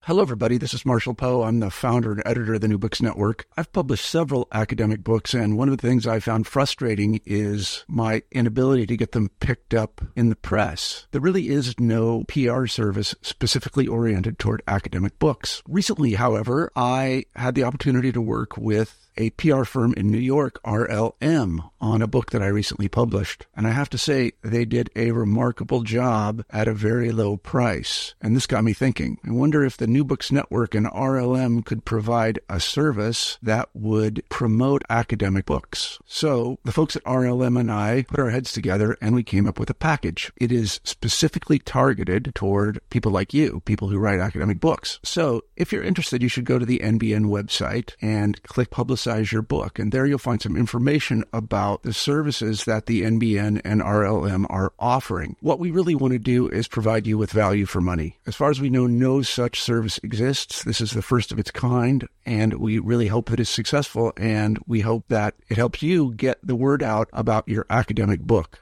Hello, everybody. This is Marshall Poe. I'm the founder and editor of the New Books Network. I've published several academic books, and one of the things I found frustrating is my inability to get them picked up in the press. There really is no PR service specifically oriented toward academic books. Recently, however, I had the opportunity to work with a PR firm in New York, RLM, on a book that I recently published. And I have to say, they did a remarkable job at a very low price. And this got me thinking. I wonder if the New Books Network and RLM could provide a service that would promote academic books. So the folks at RLM and I put our heads together and we came up with a package. It is specifically targeted toward people like you, people who write academic books. So if you're interested, you should go to the NBN website and click Publicize Your Book. And there you'll find some information about the services that the NBN and RLM are offering. What we really want to do is provide you with value for money. As far as we know, no such service exists. This is the first of its kind, and we really hope that it's successful, and we hope that it helps you get the word out about your academic book.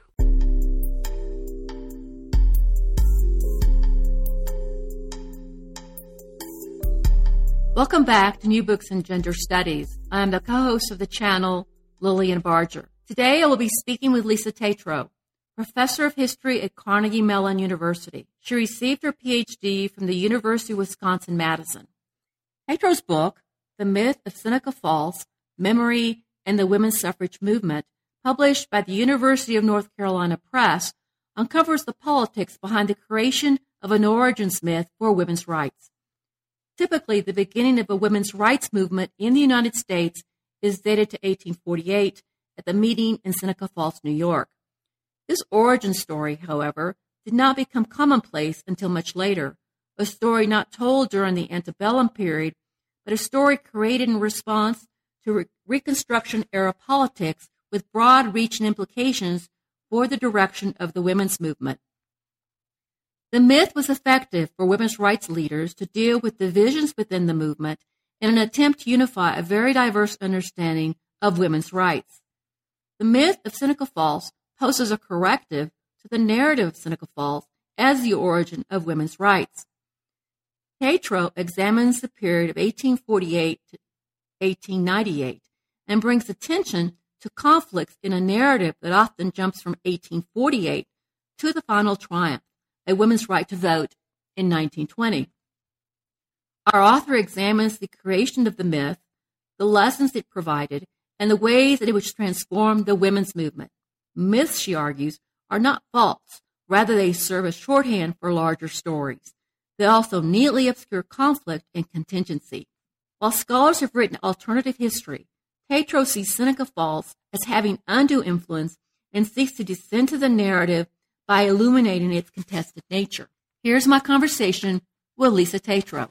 Welcome back to New Books in Gender Studies. I'm the co-host of the channel, Lillian Barger. Today I will be speaking with Lisa Tetrault, professor of history at Carnegie Mellon University. She received her PhD from the University of Wisconsin-Madison. Tetrault's book, The Myth of Seneca Falls, Memory and the Women's Suffrage Movement, published by the University of North Carolina Press, uncovers the politics behind the creation of an origins myth for women's rights. Typically, the beginning of a women's rights movement in the United States is dated to 1848 at the meeting in Seneca Falls, New York. This origin story, however, did not become commonplace until much later, a story not told during the antebellum period, but a story created in response to Reconstruction-era politics with broad-reaching implications for the direction of the women's movement. The myth was effective for women's rights leaders to deal with divisions within the movement in an attempt to unify a very diverse understanding of women's rights. The myth of Seneca Falls poses a corrective to the narrative of Seneca Falls as the origin of women's rights. Tetrault examines the period of 1848 to 1898 and brings attention to conflicts in a narrative that often jumps from 1848 to the final triumph, a women's right to vote in 1920. Our author examines the creation of the myth, the lessons it provided, and the ways that it was transformed the women's movement. Myths, she argues, are not false. Rather, they serve as shorthand for larger stories. They also neatly obscure conflict and contingency. While scholars have written alternative history, Tetrault sees Seneca Falls as having undue influence and seeks to descend to the narrative by illuminating its contested nature. Here's my conversation with Lisa Tetrault.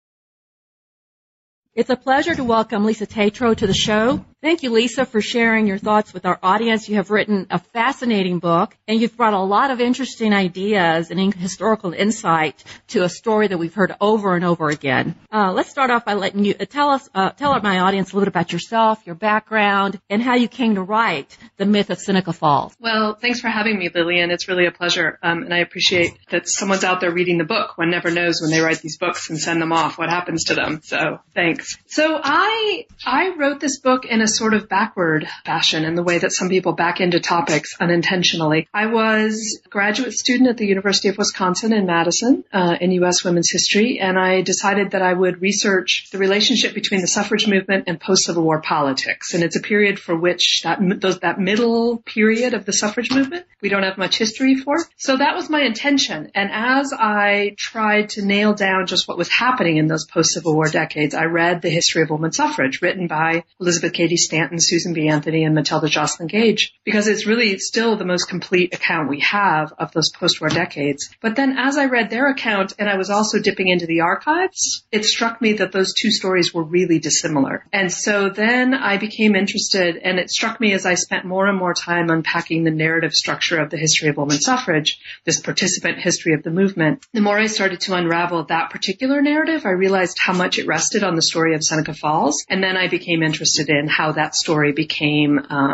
It's a pleasure to welcome Lisa Tetrault to the show. Thank you, Lisa, for sharing your thoughts with our audience. You have written a fascinating book, and you've brought a lot of interesting ideas and historical insight to a story that we've heard over and over again. Let's start off by letting you tell my audience a little bit about yourself, your background, and how you came to write The Myth of Seneca Falls. Well, thanks for having me, Lillian. It's really a pleasure, and I appreciate that someone's out there reading the book. One never knows when they write these books and send them off what happens to them. So thanks. So I wrote this book in a sort of backward fashion in the way that some people back into topics unintentionally. I was a graduate student at the University of Wisconsin in Madison in U.S. women's history, and I decided that I would research the relationship between the suffrage movement and post-Civil War politics. And it's a period for which that middle period of the suffrage movement we don't have much history for. So that was my intention. And as I tried to nail down just what was happening in those post-Civil War decades, I read The History of Women's Suffrage, written by Elizabeth Cady Stanton, Susan B. Anthony, and Matilda Joslyn Gage, because it's really still the most complete account we have of those post-war decades. But then as I read their account, and I was also dipping into the archives, it struck me that those two stories were really dissimilar. And so then I became interested, and it struck me as I spent more and more time unpacking the narrative structure of the history of women's suffrage, this participant history of the movement. The more I started to unravel that particular narrative, I realized how much it rested on the story of Seneca Falls. And then I became interested in how that story became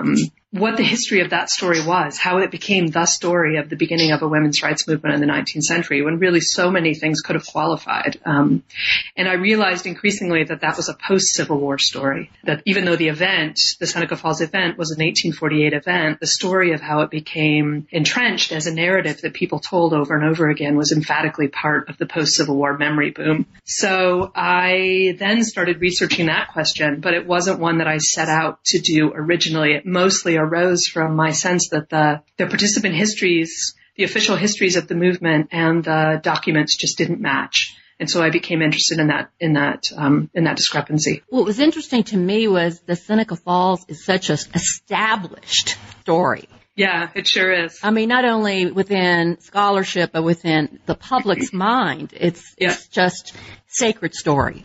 what the history of that story was, how it became the story of the beginning of a women's rights movement in the 19th century, when really so many things could have qualified. And I realized increasingly that that was a post-Civil War story, that even though the event, the Seneca Falls event, was an 1848 event, the story of how it became entrenched as a narrative that people told over and over again was emphatically part of the post-Civil War memory boom. So I then started researching that question, but it wasn't one that I set out to do originally. It mostly arose from my sense that the participant histories, the official histories of the movement and the documents just didn't match. And so I became interested in that discrepancy. What was interesting to me was the Seneca Falls is such an established story. Yeah, it sure is. I mean, not only within scholarship, but within the public's mind. It's just sacred story.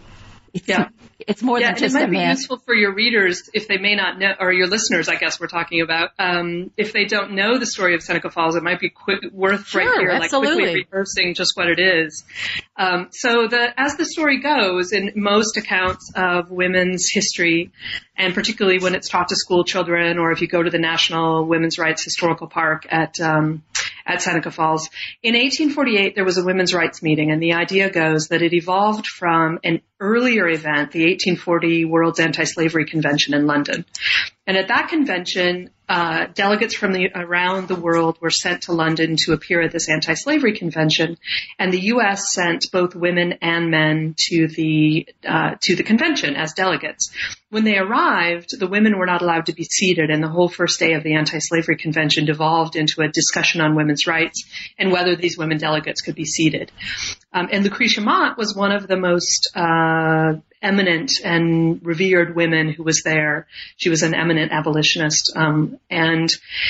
It's more than just a myth. It might be useful for your readers if they may not know, or your listeners, I guess we're talking about, if they don't know the story of Seneca Falls, it might be worth right here, quickly rehearsing just what it is. So as the story goes, in most accounts of women's history, and particularly when it's taught to school children, or if you go to the National Women's Rights Historical Park at Seneca Falls. In 1848, there was a women's rights meeting, and the idea goes that it evolved from an earlier event, the 1840 World's Anti-Slavery Convention in London. And at that convention, delegates from around the world were sent to London to appear at this anti-slavery convention, and the U.S. sent both women and men to the convention as delegates. When they arrived, the women were not allowed to be seated, and the whole first day of the anti-slavery convention devolved into a discussion on women's rights and whether these women delegates could be seated. And Lucretia Mott was one of the most eminent and revered women who was there. She was an eminent abolitionist, and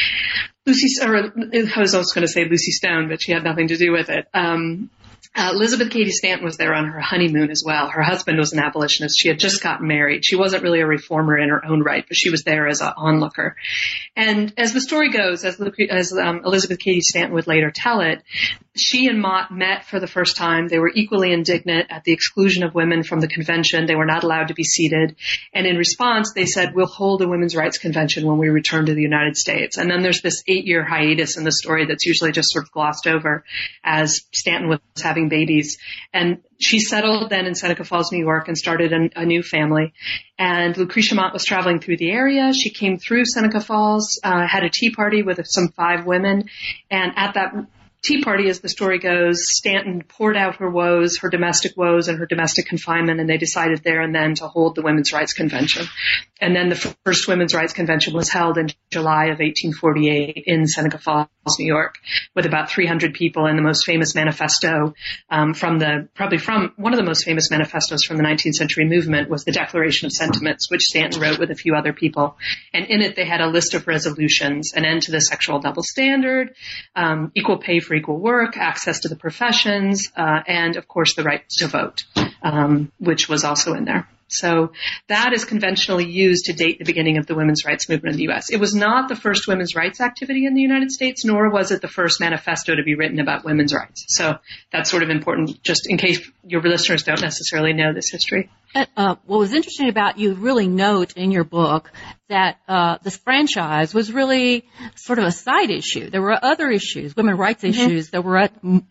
I was also going to say Lucy Stone, but she had nothing to do with it. Elizabeth Cady Stanton was there on her honeymoon as well. Her husband was an abolitionist. She had just gotten married. She wasn't really a reformer in her own right, but she was there as an onlooker. And as the story goes, as Elizabeth Cady Stanton would later tell it, she and Mott met for the first time. They were equally indignant at the exclusion of women from the convention. They were not allowed to be seated. And in response, they said, we'll hold a women's rights convention when we return to the United States. And then there's this 8-year hiatus in the story that's usually just sort of glossed over as Stanton was having babies. And she settled then in Seneca Falls, New York, and started a new family. And Lucretia Mott was traveling through the area. She came through Seneca Falls, had a tea party with some 5 women. And at that tea party, as the story goes, Stanton poured out her woes, her domestic woes and her domestic confinement, and they decided there and then to hold the Women's Rights Convention. And then the first Women's Rights Convention was held in July of 1848 in Seneca Falls, New York, with about 300 people, and the most famous manifesto probably from one of the most famous manifestos from the 19th century movement was the Declaration of Sentiments, which Stanton wrote with a few other people. And in it, they had a list of resolutions: an end to the sexual double standard, equal pay for equal work, access to the professions, and of course the right to vote, which was also in there. So that is conventionally used to date the beginning of the women's rights movement in the U.S. It was not the first women's rights activity in the United States, nor was it the first manifesto to be written about women's rights. So that's sort of important, just in case your listeners don't necessarily know this history. What was interesting about you really note in your book that this franchise was really sort of a side issue. There were other issues, women's rights issues, that were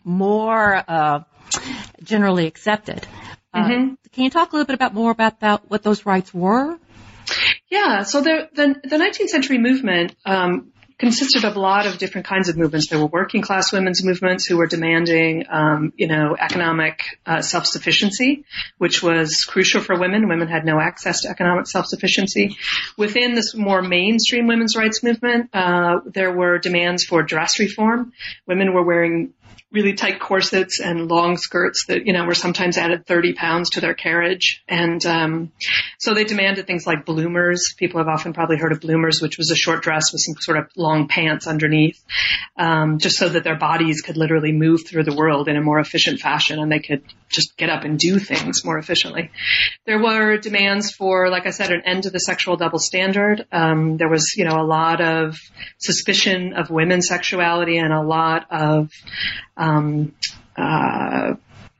more generally accepted. Can you talk a little bit more about what those rights were? Yeah, so the 19th century movement consisted of a lot of different kinds of movements. There were working class women's movements who were demanding, economic self-sufficiency, which was crucial for women. Women had no access to economic self-sufficiency. Within this more mainstream women's rights movement, there were demands for dress reform. Women were wearing really tight corsets and long skirts that, were sometimes added 30 pounds to their carriage. And so they demanded things like bloomers. People have often probably heard of bloomers, which was a short dress with some sort of long pants underneath, just so that their bodies could literally move through the world in a more efficient fashion and they could just get up and do things more efficiently. There were demands for, like I said, an end to the sexual double standard. There was, a lot of suspicion of women's sexuality and a lot of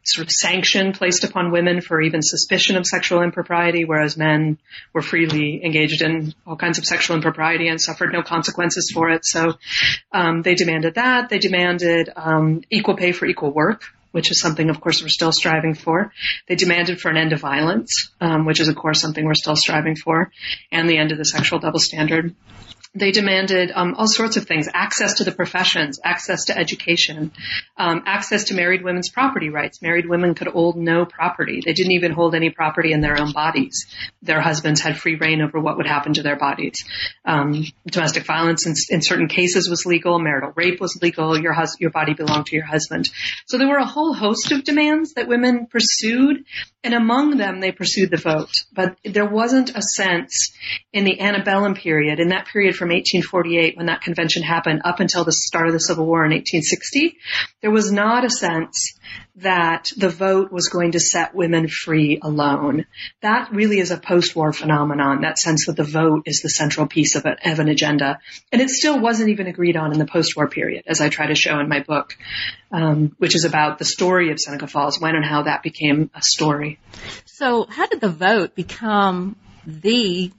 sort of sanction placed upon women for even suspicion of sexual impropriety, whereas men were freely engaged in all kinds of sexual impropriety and suffered no consequences for it. So they demanded that. They demanded equal pay for equal work, which is something, of course, we're still striving for. They demanded for an end to violence, which is, of course, something we're still striving for, and the end of the sexual double standard. They demanded all sorts of things: access to the professions, access to education, access to married women's property rights. Married women could hold no property. They didn't even hold any property in their own bodies. Their husbands had free reign over what would happen to their bodies. Domestic violence in certain cases was legal. Marital rape was legal. Your body belonged to your husband. So there were a whole host of demands that women pursued, and among them they pursued the vote. But there wasn't a sense in the antebellum period, in that period from 1848, when that convention happened, up until the start of the Civil War in 1860, there was not a sense that the vote was going to set women free alone. That really is a post-war phenomenon, that sense that the vote is the central piece of an agenda. And it still wasn't even agreed on in the post-war period, as I try to show in my book, which is about the story of Seneca Falls, when and how that became a story. So how did the vote become the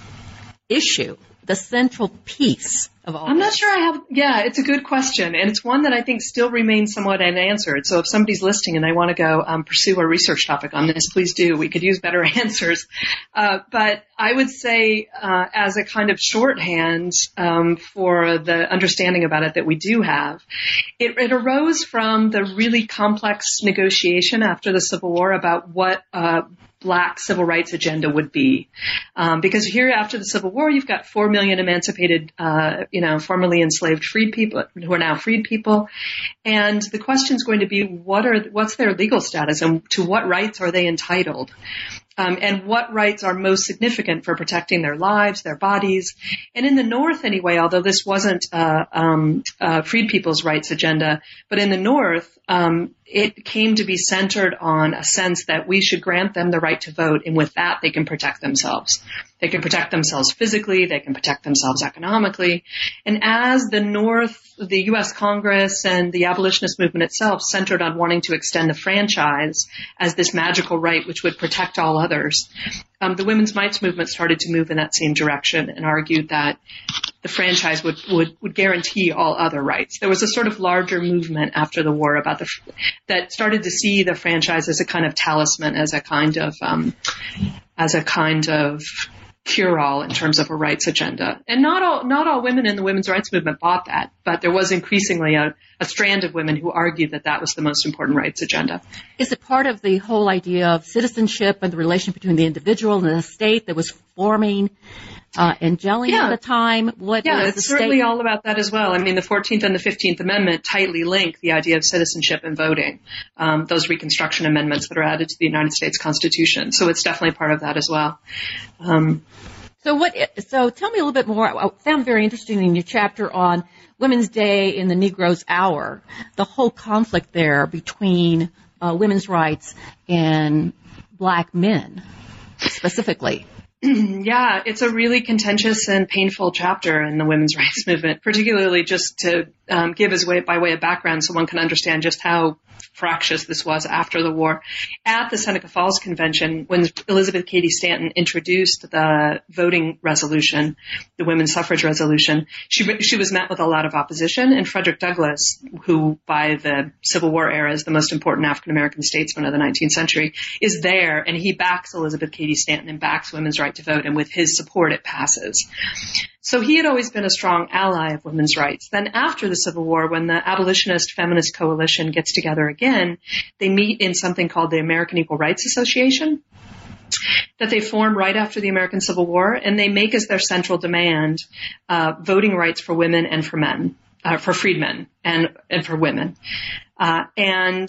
issue, the central piece of all I'm this? not sure it's a good question. And it's one that I think still remains somewhat unanswered. So if somebody's listening and they want to go pursue a research topic on this, please do. We could use better answers. But I would say as a kind of shorthand for the understanding about it that we do have, it arose from the really complex negotiation after the Civil War about what Black civil rights agenda would be. Because here after the Civil War, you've got 4 million emancipated, formerly enslaved freed people who are now freed people. And the question is going to be, what's their legal status and to what rights are they entitled? And what rights are most significant for protecting their lives, their bodies. And in the North anyway, although this wasn't freed people's rights agenda, but in the North, it came to be centered on a sense that we should grant them the right to vote, and with that they can protect themselves. They can protect themselves physically, they can protect themselves economically. And as the North, the U.S. Congress and the abolitionist movement itself centered on wanting to extend the franchise as this magical right which would protect all others, the women's rights movement started to move in that same direction and argued that the franchise would guarantee all other rights. There was a sort of larger movement after the war about that started to see the franchise as a kind of talisman, as a kind of cure-all in terms of a rights agenda. And not all women in the women's rights movement bought that, but there was increasingly a strand of women who argued that was the most important rights agenda. Is it part of the whole idea of citizenship and the relation between the individual and the state that was forming and gelling at the time? It's certainly all about that as well. I mean, the 14th and the 15th Amendment tightly link the idea of citizenship and voting, those Reconstruction amendments that are added to the United States Constitution. So it's definitely part of that as well. So tell me a little bit more. I found very interesting in your chapter on Women's Day in the Negro's Hour, the whole conflict there between women's rights and Black men specifically. Yeah, it's a really contentious and painful chapter in the women's rights movement, particularly just to give by way of background so one can understand just how fractious this was after the war. At the Seneca Falls Convention, when Elizabeth Cady Stanton introduced the voting resolution, the women's suffrage resolution, she was met with a lot of opposition, and Frederick Douglass, who by the Civil War era is the most important African-American statesman of the 19th century, is there, and he backs Elizabeth Cady Stanton and backs women's right to vote, and with his support it passes. So he had always been a strong ally of women's rights. Then after the Civil War, when the abolitionist feminist coalition gets together again, they meet in something called the American Equal Rights Association that they form right after the American Civil War, and they make as their central demand voting rights for women and for men, for freedmen and for women. And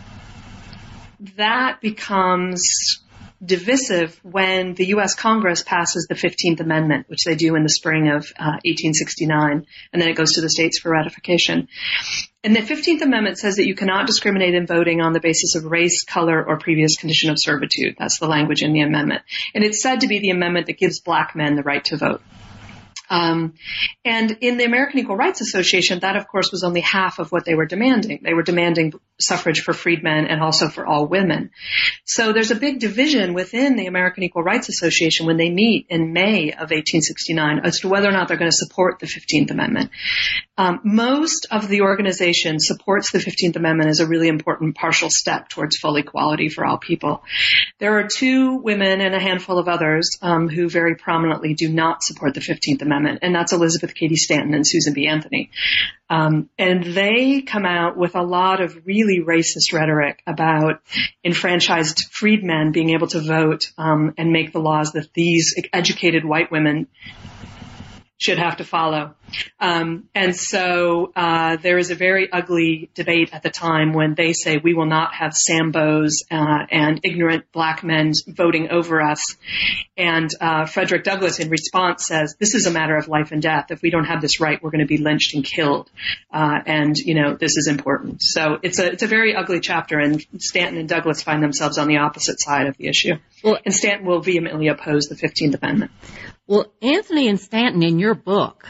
that becomes divisive when the U.S. Congress passes the 15th Amendment, which they do in the spring of 1869, and then it goes to the states for ratification. And the 15th Amendment says that you cannot discriminate in voting on the basis of race, color, or previous condition of servitude. That's the language in the amendment. And it's said to be the amendment that gives Black men the right to vote. And in the American Equal Rights Association, that, of course, was only half of what they were demanding. They were demanding suffrage for freedmen and also for all women. So there's a big division within the American Equal Rights Association when they meet in May of 1869 as to whether or not they're going to support the 15th Amendment. Most of the organization supports the 15th Amendment as a really important partial step towards full equality for all people. There are two women and a handful of others who very prominently do not support the 15th Amendment, and that's Elizabeth Cady Stanton and Susan B. Anthony. And they come out with a lot of really racist rhetoric about enfranchised freedmen being able to vote and make the laws that these educated white women should have to follow. And so there is a very ugly debate at the time when they say we will not have Sambos and ignorant black men voting over us. And Frederick Douglass in response says, this is a matter of life and death. If we don't have this right, we're going to be lynched and killed. And, you know, this is important. So it's a very ugly chapter, and Stanton and Douglass find themselves on the opposite side of the issue. Well, and Stanton will vehemently oppose the 15th Amendment. Well, Anthony and Stanton in your book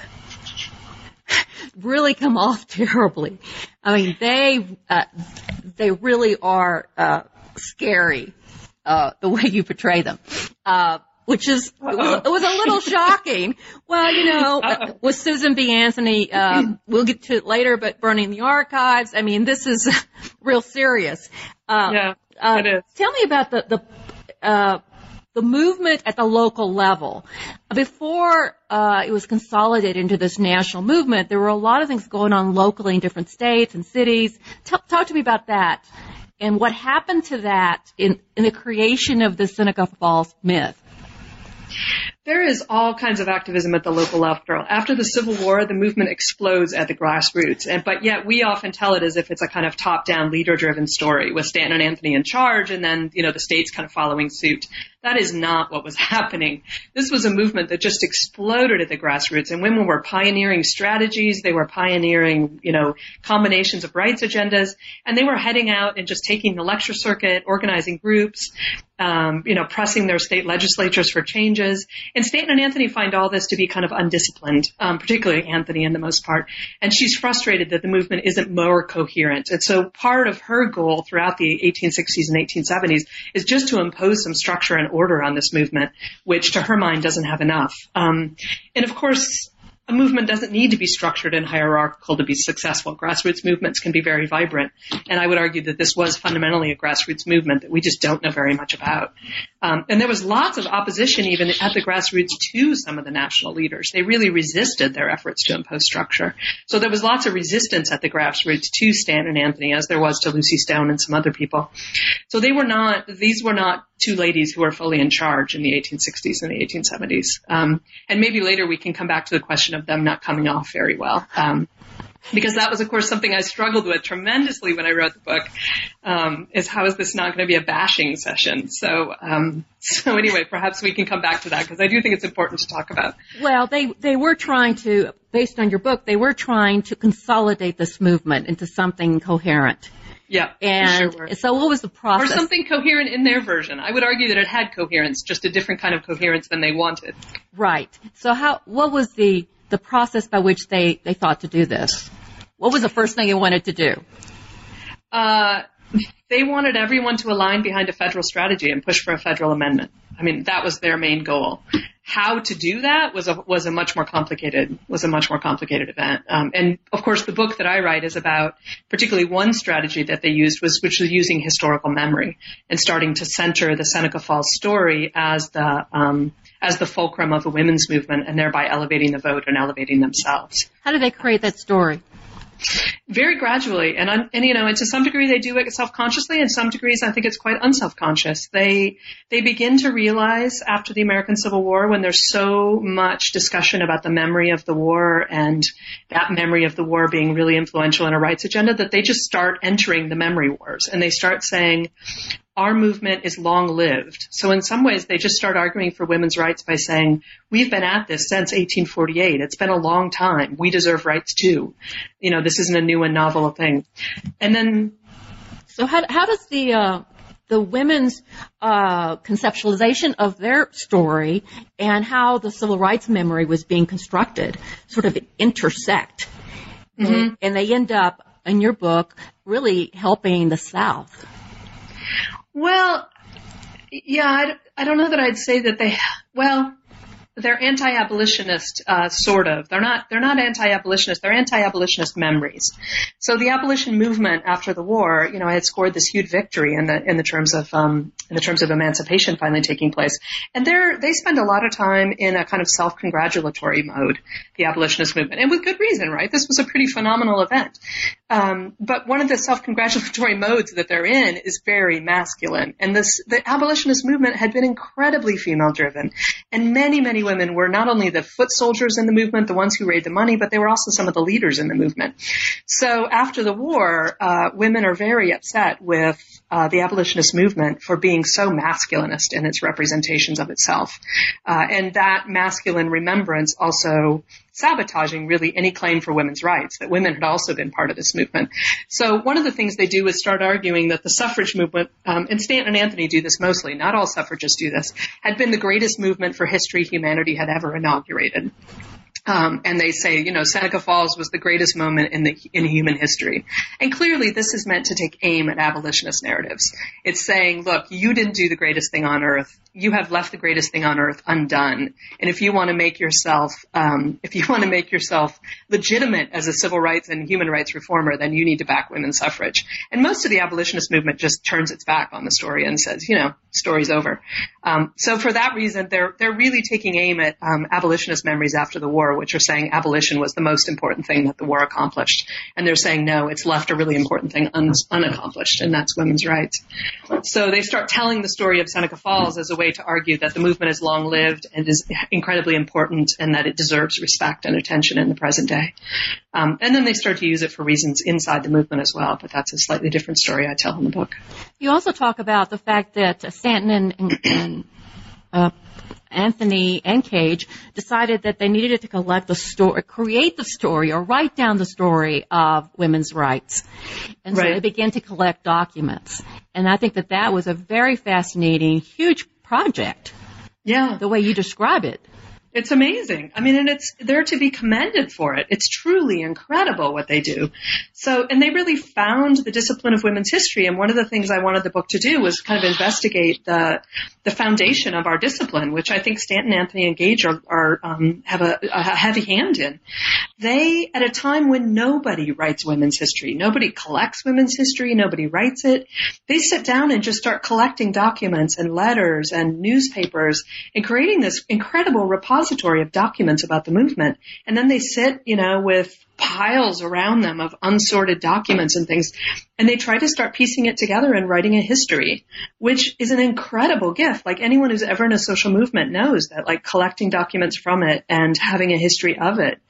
really come off terribly. I mean, they really are scary, the way you portray them, which is, it was a little shocking. Well, you know, with Susan B. Anthony, we'll get to it later, but burning the archives, I mean, this is real serious. Yeah, it is. Tell me about the movement at the local level. Before it was consolidated into this national movement, there were a lot of things going on locally in different states and cities. Talk to me about that and what happened to that in the creation of the Seneca Falls myth. There is all kinds of activism at the local level. After the Civil War, the movement explodes at the grassroots, but yet we often tell it as if it's a kind of top-down, leader-driven story with Stanton and Anthony in charge, and then, you know, the states kind of following suit. That is not what was happening. This was a movement that just exploded at the grassroots, and women were pioneering strategies. They were pioneering, you know, combinations of rights agendas, and they were heading out and just taking the lecture circuit, organizing groups, you know, pressing their state legislatures for changes. And Stanton and Anthony find all this to be kind of undisciplined, particularly Anthony in the most part. And she's frustrated that the movement isn't more coherent. And so part of her goal throughout the 1860s and 1870s is just to impose some structure and order on this movement, which to her mind doesn't have enough. And of course, a movement doesn't need to be structured and hierarchical to be successful. Grassroots movements can be very vibrant. And I would argue that this was fundamentally a grassroots movement that we just don't know very much about. And there was lots of opposition even at the grassroots to some of the national leaders. They really resisted their efforts to impose structure. So there was lots of resistance at the grassroots to Stanton and Anthony, as there was to Lucy Stone and some other people. So these were not two ladies who were fully in charge in the 1860s and the 1870s. And maybe later we can come back to the question of them not coming off very well. Because that was, of course, something I struggled with tremendously when I wrote the book, is how is this not going to be a bashing session? So anyway, perhaps we can come back to that because I do think it's important to talk about. Well, they were trying to, based on your book, they were trying to consolidate this movement into something coherent. Yeah, and sure. So what was the process? Or something coherent in their version. I would argue that it had coherence, just a different kind of coherence than they wanted. Right. So what was the process by which they thought to do this? What was the first thing they wanted to do? They wanted everyone to align behind a federal strategy and push for a federal amendment. I mean, that was their main goal. How to do that was a much more complicated event. And of course, the book that I write is about particularly one strategy that they used, which was using historical memory and starting to center the Seneca Falls story as the fulcrum of the women's movement, and thereby elevating the vote and elevating themselves. How did they create that story? Very gradually, and you know, and to some degree they do it self-consciously, and some degrees I think it's quite unself-conscious. They begin to realize after the American Civil War, when there's so much discussion about the memory of the war and that memory of the war being really influential in a rights agenda, that they just start entering the memory wars, and they start saying, our movement is long-lived. So in some ways, they just start arguing for women's rights by saying, we've been at this since 1848. It's been a long time. We deserve rights too. You know, this isn't a new and novel thing. And then... So how does the the women's conceptualization of their story and how the civil rights memory was being constructed sort of intersect. Mm-hmm. And they end up, in your book, really helping the South. Well, yeah, I don't know that I'd say that they're anti-abolitionist, sort of. They're not anti-abolitionist. They're anti-abolitionist memories. So the abolition movement after the war, had scored this huge victory in the terms of emancipation finally taking place. And they spend a lot of time in a kind of self-congratulatory mode, the abolitionist movement. And with good reason, right? This was a pretty phenomenal event. But one of the self-congratulatory modes that they're in is very masculine. And the abolitionist movement had been incredibly female-driven. And many, many women were not only the foot soldiers in the movement, the ones who raised the money, but they were also some of the leaders in the movement. So after the war, women are very upset with the abolitionist movement for being so masculinist in its representations of itself. And that masculine remembrance also sabotaging really any claim for women's rights, that women had also been part of this movement. So one of the things they do is start arguing that the suffrage movement, and Stanton and Anthony do this mostly, not all suffragists do this, had been the greatest movement for history humanity had ever inaugurated. And they say, Seneca Falls was the greatest moment in human history. And clearly this is meant to take aim at abolitionist narratives. It's saying, look, you didn't do the greatest thing on earth. You have left the greatest thing on earth undone. And if you want to make yourself legitimate as a civil rights and human rights reformer, then you need to back women's suffrage. And most of the abolitionist movement just turns its back on the story and says, story's over. So for that reason, they're really taking aim at abolitionist memories after the war, which are saying abolition was the most important thing that the war accomplished. And they're saying, no, it's left a really important thing unaccomplished, and that's women's rights. So they start telling the story of Seneca Falls as a way to argue that the movement is long-lived and is incredibly important and that it deserves respect and attention in the present day. And then they start to use it for reasons inside the movement as well, but that's a slightly different story I tell in the book. You also talk about the fact that Stanton and Anthony and Cage decided that they needed to collect the story, create the story, or write down the story of women's rights. And so they began to collect documents. And I think that was a very fascinating, huge project. Yeah. The way you describe it. It's amazing. I mean, and they're to be commended for it. It's truly incredible what they do. So, and they really found the discipline of women's history. And one of the things I wanted the book to do was kind of investigate the foundation of our discipline, which I think Stanton, Anthony, and Gage have a heavy hand in. They, at a time when nobody writes women's history, nobody collects women's history, nobody writes it, they sit down and just start collecting documents and letters and newspapers and creating this incredible repository of documents about the movement. And then they sit, with piles around them of unsorted documents and things, and they try to start piecing it together and writing a history, which is an incredible gift. Like, anyone who's ever in a social movement knows that, like, collecting documents from it and having a history of it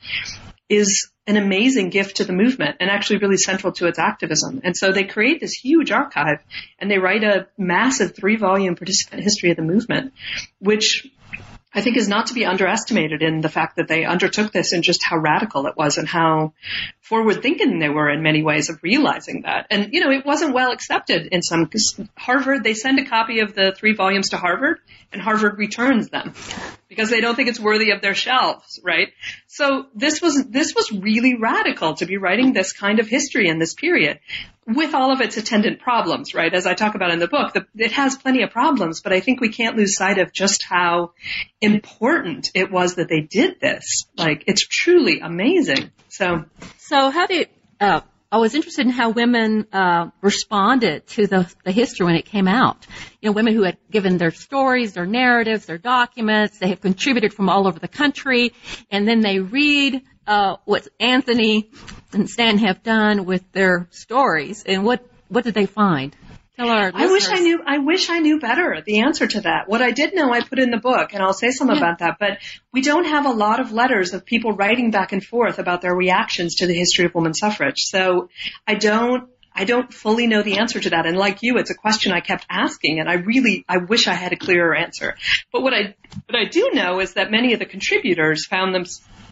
is an amazing gift to the movement and actually really central to its activism. And so they create this huge archive and they write a massive 3-volume participant history of the movement, which I think is not to be underestimated in the fact that they undertook this and just how radical it was and how forward-thinking they were in many ways of realizing that. And, it wasn't well accepted in some, because Harvard, they send a copy of the 3 volumes to Harvard, and Harvard returns them because they don't think it's worthy of their shelves, right? So this was really radical to be writing this kind of history in this period, with all of its attendant problems, right? As I talk about in the book, it has plenty of problems, but I think we can't lose sight of just how important it was that they did this. Like, it's truly amazing. So how did, I was interested in how women responded to the history when it came out. Women who had given their stories, their narratives, their documents, they have contributed from all over the country, and then they read what Anthony and Stan have done with their stories, and what did they find? Tell our listeners. I wish I knew better the answer to that. What I did know, I put in the book, and I'll say some about that, but we don't have a lot of letters of people writing back and forth about their reactions to the history of women's suffrage. So I don't fully know the answer to that. And like you, it's a question I kept asking, and I wish I had a clearer answer. But what I do know is that many of the contributors found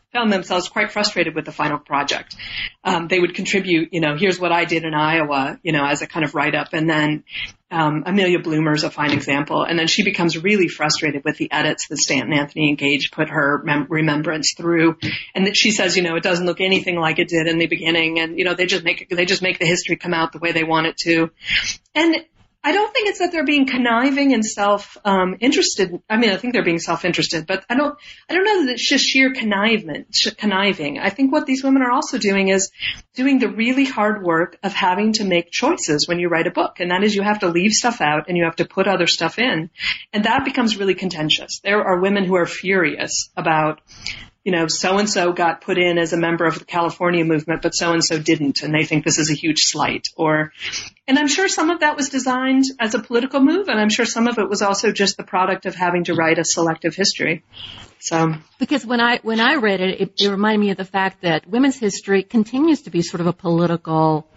found themselves quite frustrated with the final project. They would contribute, here's what I did in Iowa, as a kind of write-up. And then Amelia Bloomer's a fine example. And then she becomes really frustrated with the edits that Stanton Anthony and Gage put her remembrance through. And that she says, it doesn't look anything like it did in the beginning. And, they just make the history come out the way they want it to. And I don't think it's that they're being conniving and self-interested. I mean, I think they're being self-interested, but I don't know that it's just sheer conniving. I think what these women are also doing is doing the really hard work of having to make choices when you write a book. And that is you have to leave stuff out and you have to put other stuff in. And that becomes really contentious. There are women who are furious about, so-and-so got put in as a member of the California movement, but so-and-so didn't, and they think this is a huge slight. And I'm sure some of that was designed as a political move, and I'm sure some of it was also just the product of having to write a selective history. So, because when I read it, it reminded me of the fact that women's history continues to be sort of a political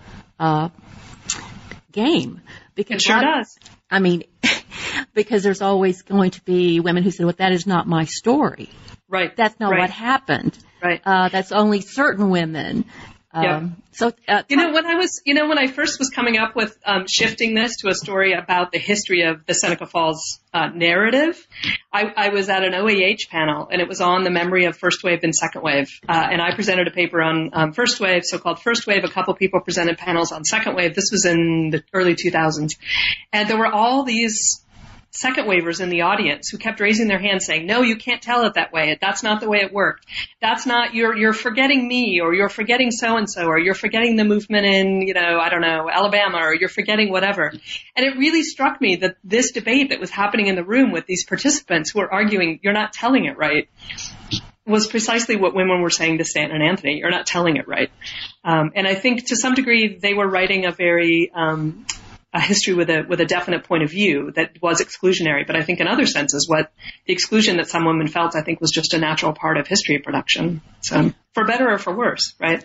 game. Because it sure does. I mean, because there's always going to be women who say, well, that is not my story. Right. That's not what happened. Right. That's only certain women. So, when I first was coming up with shifting this to a story about the history of the Seneca Falls narrative, I was at an OAH panel, and it was on the memory of First Wave and Second Wave. And I presented a paper on First Wave, so-called First Wave. A couple people presented panels on Second Wave. This was in the early 2000s. And there were all these second wavers in the audience who kept raising their hands saying, no, you can't tell it that way. That's not the way it worked. That's not, you're forgetting me, or you're forgetting so-and-so, or you're forgetting the movement in, Alabama, or you're forgetting whatever. And it really struck me that this debate that was happening in the room with these participants who were arguing, you're not telling it right, was precisely what women were saying to Stanton and Anthony. You're not telling it right. And I think to some degree they were writing a history with a definite point of view that was exclusionary, but I think in other senses what the exclusion that some women felt, I think, was just a natural part of history production. So, for better or for worse, right?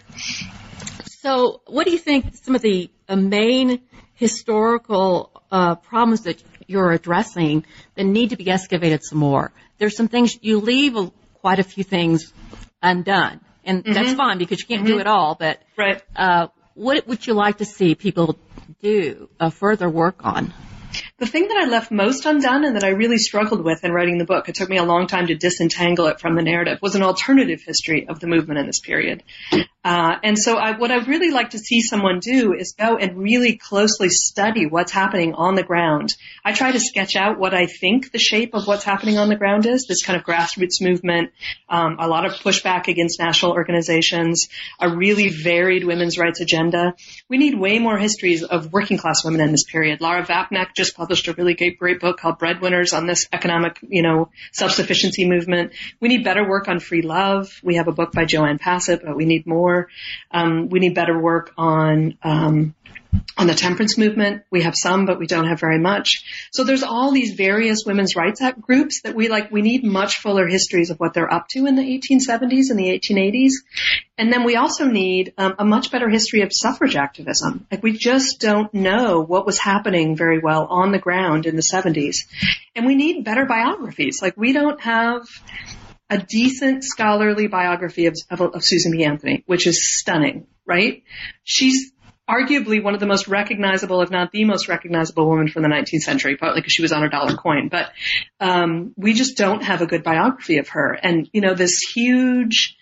So, what do you think some of the main historical problems that you're addressing that need to be excavated some more? There's some things, you leave quite a few things undone, and that's fine because you can't do it all, but right. What would you like to see people do further work on? The thing that I left most undone and that I really struggled with in writing the book, it took me a long time to disentangle it from the narrative, was an alternative history of the movement in this period. And so what I'd really like to see someone do is go and really closely study what's happening on the ground. I try to sketch out what I think the shape of what's happening on the ground is, this kind of grassroots movement, a lot of pushback against national organizations, a really varied women's rights agenda. We need way more histories of working class women in this period. Laura Vapnak just published a really great book called Breadwinners on this economic, self-sufficiency movement. We need better work on free love. We have a book by Joanne Passett, but we need more. We need better work on the temperance movement. We have some, but we don't have very much. So there's all these various women's rights groups that we need much fuller histories of what they're up to in the 1870s and the 1880s. And then we also need a much better history of suffrage activism. We just don't know what was happening very well on the ground in the 70s. And we need better biographies. We don't have a decent scholarly biography of Susan B. Anthony, which is stunning, right? She's arguably one of the most recognizable, if not the most recognizable woman from the 19th century, partly because she was on her dollar coin. But we just don't have a good biography of her. And, this huge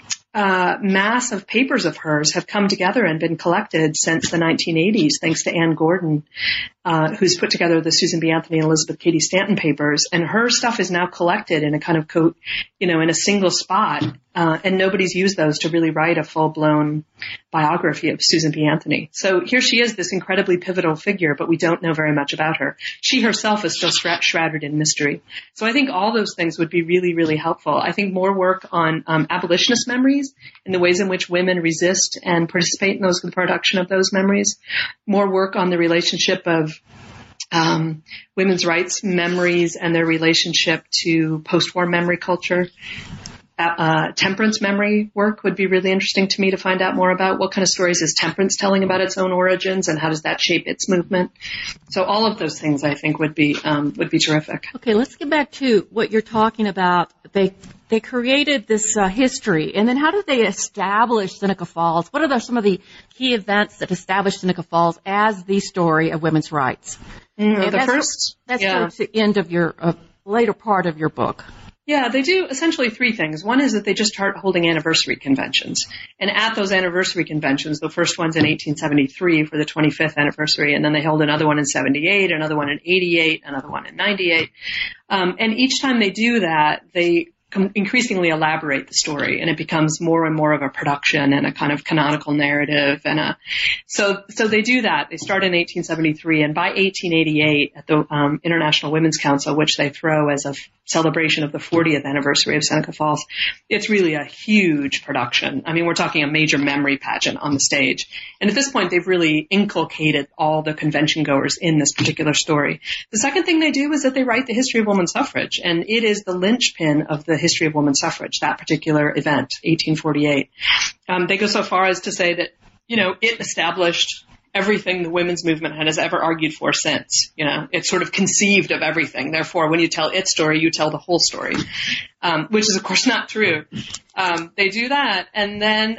mass of papers of hers have come together and been collected since the 1980s, thanks to Anne Gordon, who's put together the Susan B. Anthony and Elizabeth Cady Stanton papers. And her stuff is now collected in a kind of in a single spot. And nobody's used those to really write a full-blown biography of Susan B. Anthony. So here she is, this incredibly pivotal figure, but we don't know very much about her. She herself is still shrouded in mystery. So I think all those things would be really, really helpful. I think more work on abolitionist memories and the ways in which women resist and participate in the production of those memories. More work on the relationship of women's rights memories and their relationship to post-war memory culture. Temperance memory work would be really interesting to me to find out more about. What kind of stories is temperance telling about its own origins, and how does that shape its movement? So all of those things I think would be terrific. Okay, let's get back to what you're talking about, they created this history, and then how did they establish Seneca Falls? What are some of the key events that established Seneca Falls as the story of women's rights? That's towards the end of your later part of your book. Yeah, they do essentially three things. One is that they just start holding anniversary conventions. And at those anniversary conventions, the first one's in 1873 for the 25th anniversary, and then they held another one in 78, another one in 88, another one in 98. And each time they do that, they increasingly elaborate the story, and it becomes more and more of a production and a kind of canonical narrative. And so they do that. They start in 1873, and by 1888 at the International Women's Council, which they throw as a celebration of the 40th anniversary of Seneca Falls, it's really a huge production. I mean, we're talking a major memory pageant on the stage. And at this point, they've really inculcated all the convention goers in this particular story. The second thing they do is that they write the history of women's suffrage, and it is the linchpin of the history of women's suffrage, that particular event, 1848. They go so far as to say that, it established everything the women's movement has ever argued for since. It sort of conceived of everything. Therefore, when you tell its story, you tell the whole story, which is, of course, not true. They do that. And then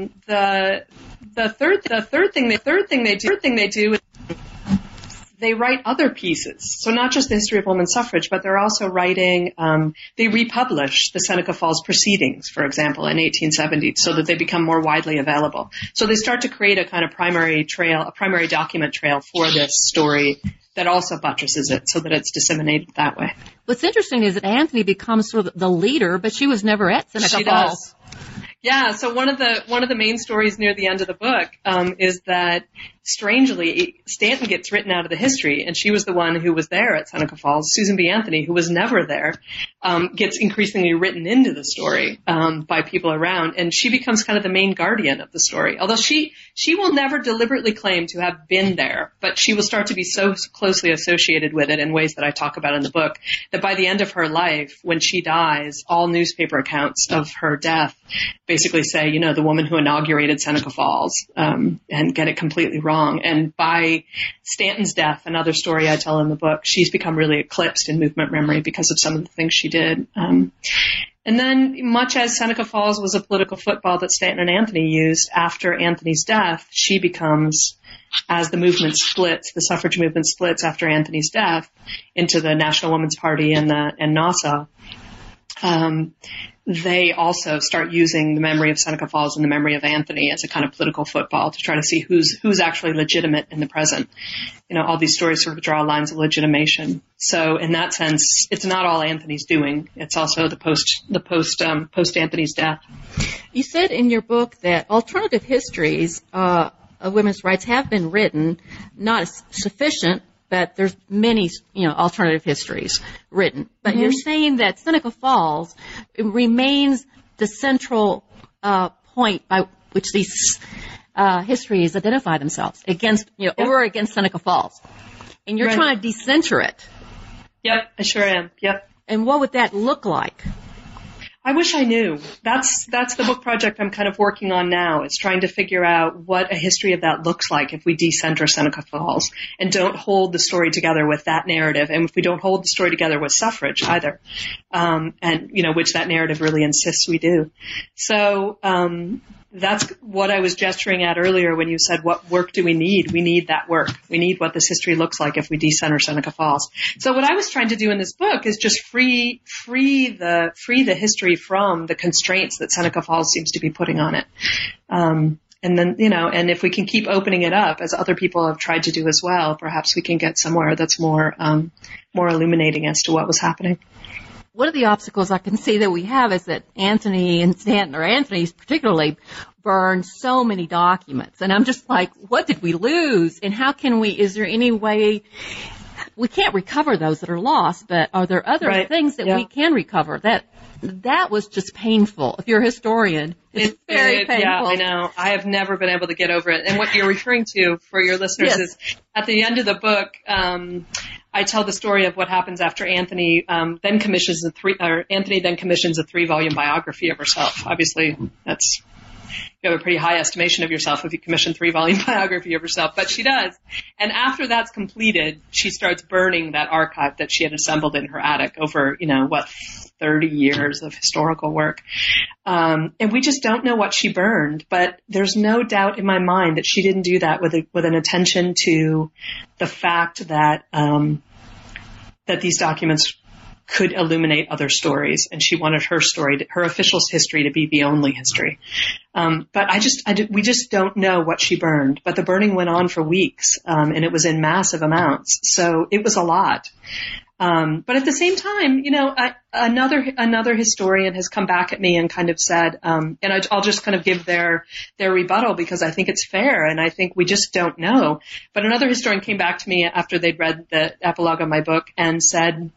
the third thing they do is they write other pieces. So not just the history of women's suffrage, but they're also writing, they republish the Seneca Falls proceedings, for example, in 1870, so that they become more widely available. So they start to create a kind of primary document trail for this story that also buttresses it so that it's disseminated that way. What's interesting is that Anthony becomes sort of the leader, but she was never at Seneca Falls. Yeah, so one of the main stories near the end of the book is that, strangely, Stanton gets written out of the history, and she was the one who was there at Seneca Falls. Susan B. Anthony, who was never there, gets increasingly written into the story by people around, and she becomes kind of the main guardian of the story. Although she will never deliberately claim to have been there, but she will start to be so closely associated with it in ways that I talk about in the book, that by the end of her life, when she dies, all newspaper accounts of her death basically say, the woman who inaugurated Seneca Falls, and get it completely wrong. And by Stanton's death, another story I tell in the book, she's become really eclipsed in movement memory because of some of the things she did. And then, much as Seneca Falls was a political football that Stanton and Anthony used, after Anthony's death, she becomes, as the movement splits, the suffrage movement splits after Anthony's death into the National Women's Party and Nassau. They also start using the memory of Seneca Falls and the memory of Anthony as a kind of political football to try to see who's actually legitimate in the present. All these stories sort of draw lines of legitimation. So in that sense, it's not all Anthony's doing. It's also the post Anthony's death. You said in your book that alternative histories of women's rights have been written, not sufficient, but there's many, alternative histories written. But you're saying that Seneca Falls remains the central point by which these histories identify themselves against, over against Seneca Falls. And you're trying to decenter it. Yep, I sure am. Yep. And what would that look like? I wish I knew. That's the book project I'm kind of working on now. It's trying to figure out what a history of that looks like if we decenter Seneca Falls and don't hold the story together with that narrative, and if we don't hold the story together with suffrage either, which that narrative really insists we do. So that's what I was gesturing at earlier when you said, what work do we need? We need that work. We need what this history looks like if we decenter Seneca Falls. So what I was trying to do in this book is just free the history from the constraints that Seneca Falls seems to be putting on it. And then, and if we can keep opening it up, as other people have tried to do as well, perhaps we can get somewhere that's more illuminating as to what was happening. One of the obstacles I can see that we have is that Anthony and Stanton, or Anthony's particularly, burned so many documents. And I'm just like, what did we lose? And how can is there any way, we can't recover those that are lost, but are there other things that we can recover? That was just painful. If you're a historian, it's very painful. Yeah, I know. I have never been able to get over it. And what you're referring to for your listeners is at the end of the book, I tell the story of what happens after Anthony then commissions a 3-volume biography of herself. Obviously, that's you have a pretty high estimation of yourself if you commission 3-volume biography of yourself, but she does. And after that's completed, she starts burning that archive that she had assembled in her attic over, 30 years of historical work. And we just don't know what she burned, but there's no doubt in my mind that she didn't do that with an attention to the fact that, that these documents could illuminate other stories, and she wanted her story, her official history, to be the only history. But we just don't know what she burned. But the burning went on for weeks, and it was in massive amounts, so it was a lot. But at the same time, another historian has come back at me and kind of said, and I'll just kind of give their rebuttal because I think it's fair, and I think we just don't know. But another historian came back to me after they'd read the epilogue of my book and said,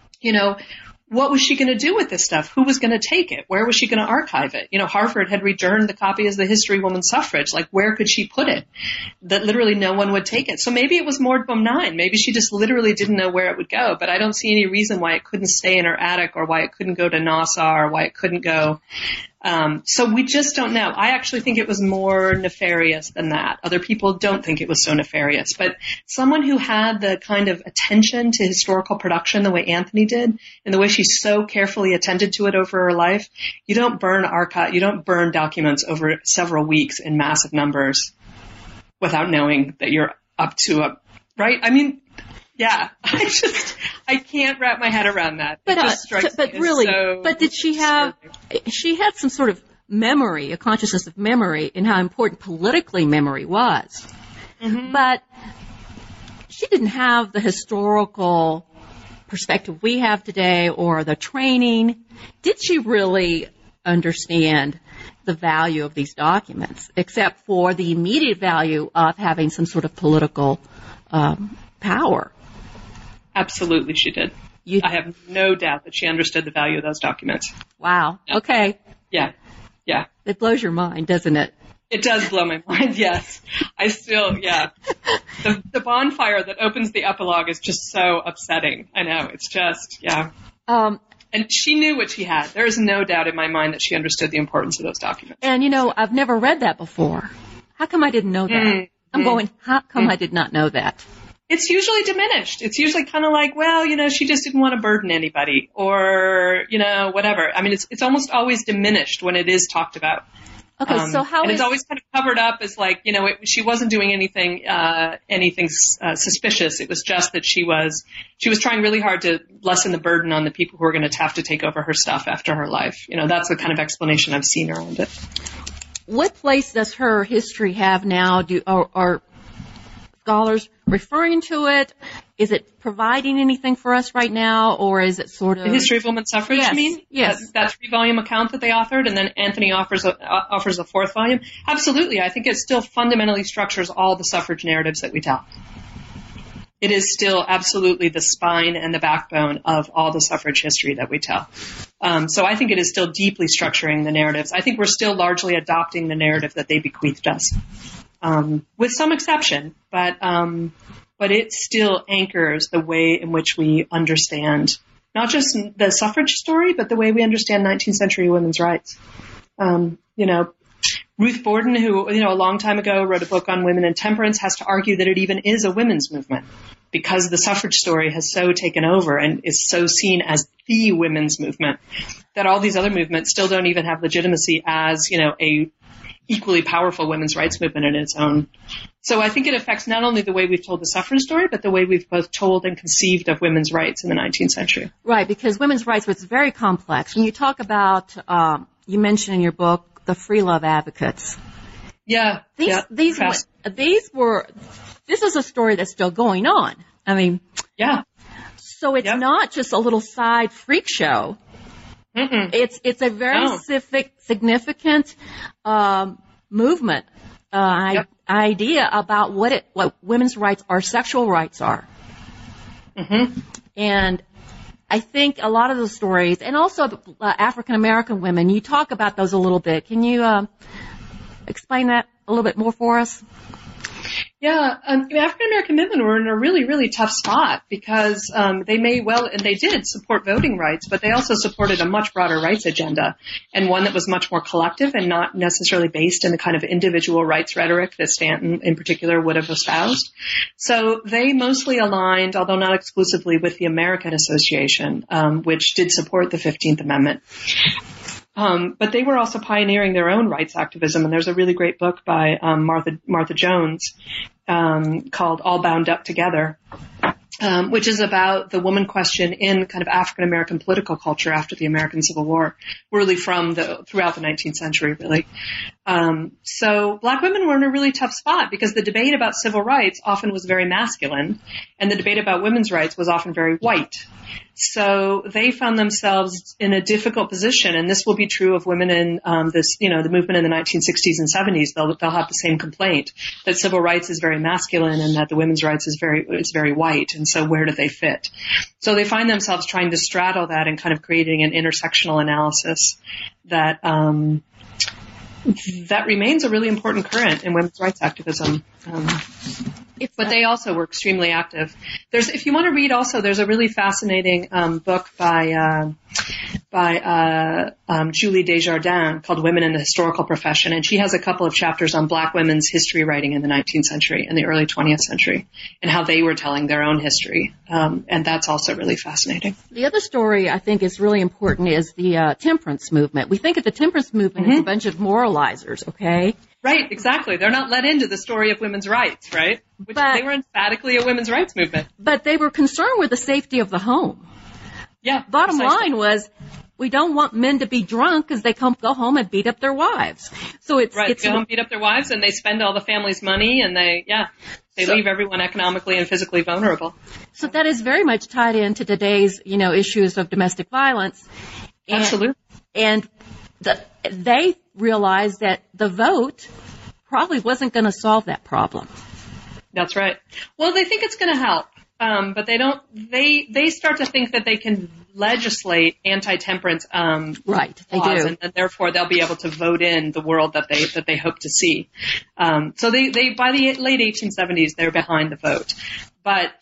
what was she going to do with this stuff? Who was going to take it? Where was she going to archive it? Harvard had returned the copy as the History of Women's Suffrage. Like, where could she put it? That literally no one would take it. So maybe it was Mordbum 9. Maybe she just literally didn't know where it would go. But I don't see any reason why it couldn't stay in her attic, or why it couldn't go to Nassau, or why it couldn't go. So we just don't know. I actually think it was more nefarious than that. Other people don't think it was so nefarious. But someone who had the kind of attention to historical production the way Anthony did, and the way she so carefully attended to it over her life, you don't burn documents over several weeks in massive numbers without knowing that you're up to right? I mean, yeah, I can't wrap my head around that. But, it just strikes me really, so but did she have, she had some sort of memory, a consciousness of memory, and how important politically memory was. Mm-hmm. But she didn't have the historical perspective we have today, or the training. Did she really understand the value of these documents, except for the immediate value of having some sort of political power? Absolutely, she did. I have no doubt that she understood the value of those documents. Wow. Yeah. Okay. Yeah. Yeah. It blows your mind, doesn't it? It does blow my mind, yes. The bonfire that opens the epilogue is just so upsetting. I know. It's just, yeah. And she knew what she had. There is no doubt in my mind that she understood the importance of those documents. And, I've never read that before. How come I didn't know that? How come I did not know that? It's usually diminished. It's usually kind of like, well, she just didn't want to burden anybody, or, whatever. I mean, it's almost always diminished when it is talked about. Okay, so how and it's always kind of covered up as like, she wasn't doing anything suspicious. It was just that she was trying really hard to lessen the burden on the people who were going to have to take over her stuff after her life. That's the kind of explanation I've seen around it. What place does her history have now? Are scholars referring to it? Is it providing anything for us right now, or is it sort of... The History of Women's Suffrage, yes, you mean? Yes. That 3-volume account that they authored, and then Anthony offers a 4th volume? Absolutely. I think it still fundamentally structures all the suffrage narratives that we tell. It is still absolutely the spine and the backbone of all the suffrage history that we tell. So I think it is still deeply structuring the narratives. I think we're still largely adopting the narrative that they bequeathed us, with some exception, but it still anchors the way in which we understand not just the suffrage story, but the way we understand 19th century women's rights. Ruth Borden, who, a long time ago wrote a book on women and temperance, has to argue that it even is a women's movement, because the suffrage story has so taken over and is so seen as the women's movement that all these other movements still don't even have legitimacy as, a equally powerful women's rights movement in its own. So I think it affects not only the way we've told the suffrage story, but the way we've both told and conceived of women's rights in the 19th century. Right, because women's rights was very complex. When you talk about, you mentioned in your book, the free love advocates. Yeah. This is a story that's still going on. I mean, yeah. So it's not just a little side freak show. Mm-mm. It's a very significant movement, idea about what women's rights are, sexual rights are. Mm-hmm. And I think a lot of those stories, and also African American women, you talk about those a little bit. Can you explain that a little bit more for us? Yeah, African American women were in a really, really tough spot because they did support voting rights, but they also supported a much broader rights agenda, and one that was much more collective and not necessarily based in the kind of individual rights rhetoric that Stanton in particular would have espoused. So they mostly aligned, although not exclusively, with the American Association, which did support the 15th Amendment. But they were also pioneering their own rights activism, and there's a really great book by Martha Jones called All Bound Up Together, which is about the woman question in kind of African American political culture after the American Civil War, really throughout the 19th century, really. So black women were in a really tough spot because the debate about civil rights often was very masculine, and the debate about women's rights was often very white. So they found themselves in a difficult position, and this will be true of women in the movement in the 1960s and 70s. They'll have the same complaint that civil rights is very masculine and that the women's rights is very white. And so where do they fit? So they find themselves trying to straddle that and kind of creating an intersectional analysis that remains a really important current in women's rights activism. But they also were extremely active. If you want to read also, there's a really fascinating book by Julie Desjardins called Women in the Historical Profession, and she has a couple of chapters on black women's history writing in the 19th century and the early 20th century and how they were telling their own history. And that's also really fascinating. The other story I think is really important is the temperance movement. We think of the temperance movement as a bunch of moralizers, okay? Right, exactly. They're not let into the story of women's rights, right? They were emphatically a women's rights movement. But they were concerned with the safety of the home. Yeah. Bottom line was, we don't want men to be drunk because they go home and beat up their wives. So it's go home, beat up their wives, and they spend all the family's money, and they leave everyone economically and physically vulnerable. So that is very much tied into today's, issues of domestic violence. Absolutely. And they realized that the vote probably wasn't going to solve that problem. That's right. Well, they think it's going to help. But they don't, they start to think that they can legislate anti-temperance, right, they laws, do. and therefore they'll be able to vote in the world that they hope to see. So they, by the late 1870s, they're behind the vote. But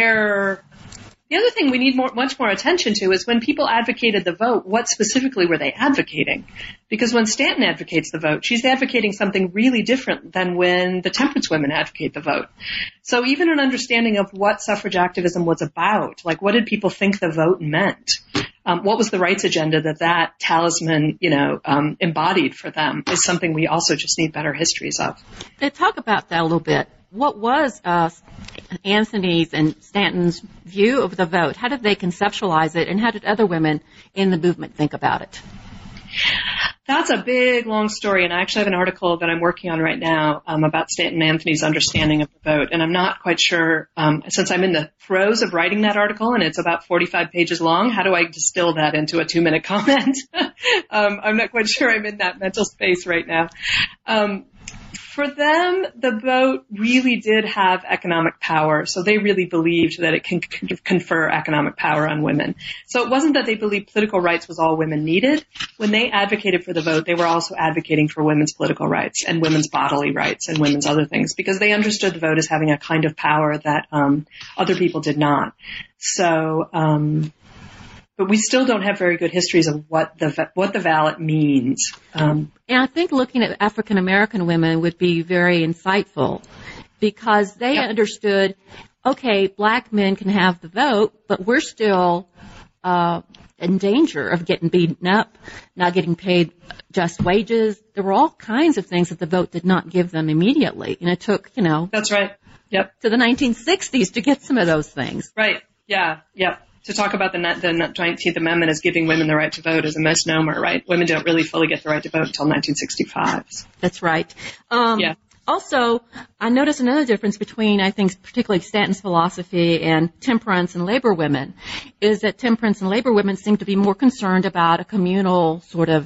the other thing we need much more attention to is when people advocated the vote, what specifically were they advocating? Because when Stanton advocates the vote, she's advocating something really different than when the temperance women advocate the vote. So even an understanding of what suffrage activism was about, like what did people think the vote meant? What was the rights agenda that talisman, embodied for them is something we also just need better histories of. Talk about that a little bit. What was Anthony's and Stanton's view of the vote? How did they conceptualize it, and how did other women in the movement think about it? That's a big, long story, and I actually have an article that I'm working on right now about Stanton and Anthony's understanding of the vote, and I'm not quite sure, since I'm in the throes of writing that article, and it's about 45 pages long, how do I distill that into a 2-minute comment? I'm not quite sure I'm in that mental space right now. For them, the vote really did have economic power, so they really believed that it can confer economic power on women. So it wasn't that they believed political rights was all women needed. When they advocated for the vote, they were also advocating for women's political rights and women's bodily rights and women's other things, because they understood the vote as having a kind of power that other people did not. So, but we still don't have very good histories of what the ballot means. And I think looking at African American women would be very insightful, because they understood, okay, black men can have the vote, but we're still in danger of getting beaten up, not getting paid just wages. There were all kinds of things that the vote did not give them immediately, and it took, That's right. Yep. To the 1960s to get some of those things. Right. Yeah. Yep. To talk about the 19th Amendment as giving women the right to vote is a misnomer, right? Women don't really fully get the right to vote until 1965. That's right. Also, I noticed another difference between, I think, particularly Stanton's philosophy and temperance and labor women, is that temperance and labor women seem to be more concerned about a communal sort of,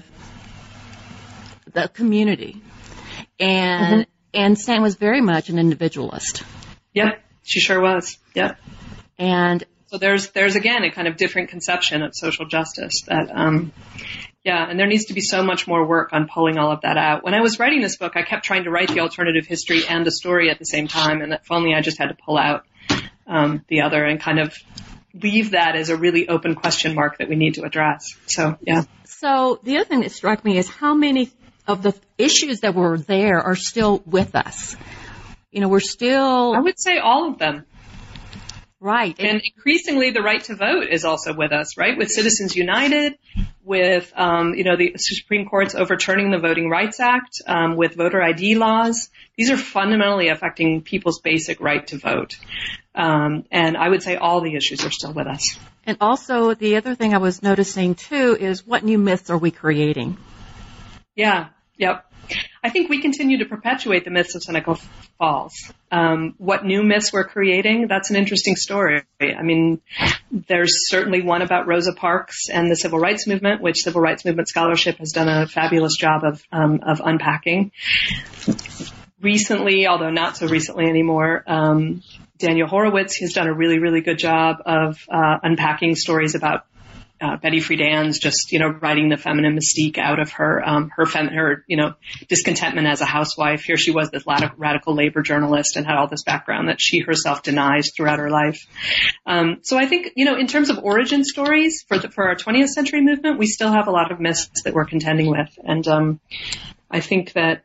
the community. And Stanton was very much an individualist. Yep, she sure was. Yep. And so there's again a kind of different conception of social justice that Yeah, and there needs to be so much more work on pulling all of that out. When I was writing this book, I kept trying to write the alternative history and the story at the same time, and if only I just had to pull out the other and kind of leave that as a really open question mark that we need to address. So, yeah. So the other thing that struck me is how many of the issues that were there are still with us. We're still... I would say all of them. Right. And increasingly the right to vote is also with us, right? With Citizens United, with, the Supreme Court's overturning the Voting Rights Act, with voter ID laws. These are fundamentally affecting people's basic right to vote. And I would say all the issues are still with us. And also the other thing I was noticing too is what new myths are we creating? Yeah. Yep. I think we continue to perpetuate the myths of Seneca Falls. What new myths we're creating, that's an interesting story. I mean, there's certainly one about Rosa Parks and the civil rights movement, which Civil Rights Movement Scholarship has done a fabulous job of unpacking. Recently, although not so recently anymore, Daniel Horowitz has done a really, really good job of unpacking stories about Betty Friedan's just, writing the feminine mystique out of her discontentment as a housewife. Here she was, this radical labor journalist, and had all this background that she herself denies throughout her life. So I think, in terms of origin stories for our 20th century movement, we still have a lot of myths that we're contending with. And, I think that,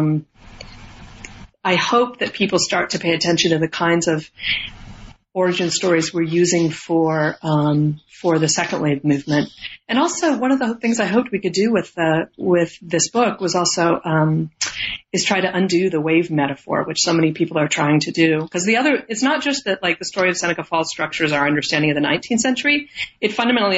I hope that people start to pay attention to the kinds of origin stories we're using for the second wave movement. And also one of the things I hoped we could do with this book was also, is try to undo the wave metaphor, which so many people are trying to do. Because it's not just that like the story of Seneca Falls structures our understanding of the 19th century. It fundamentally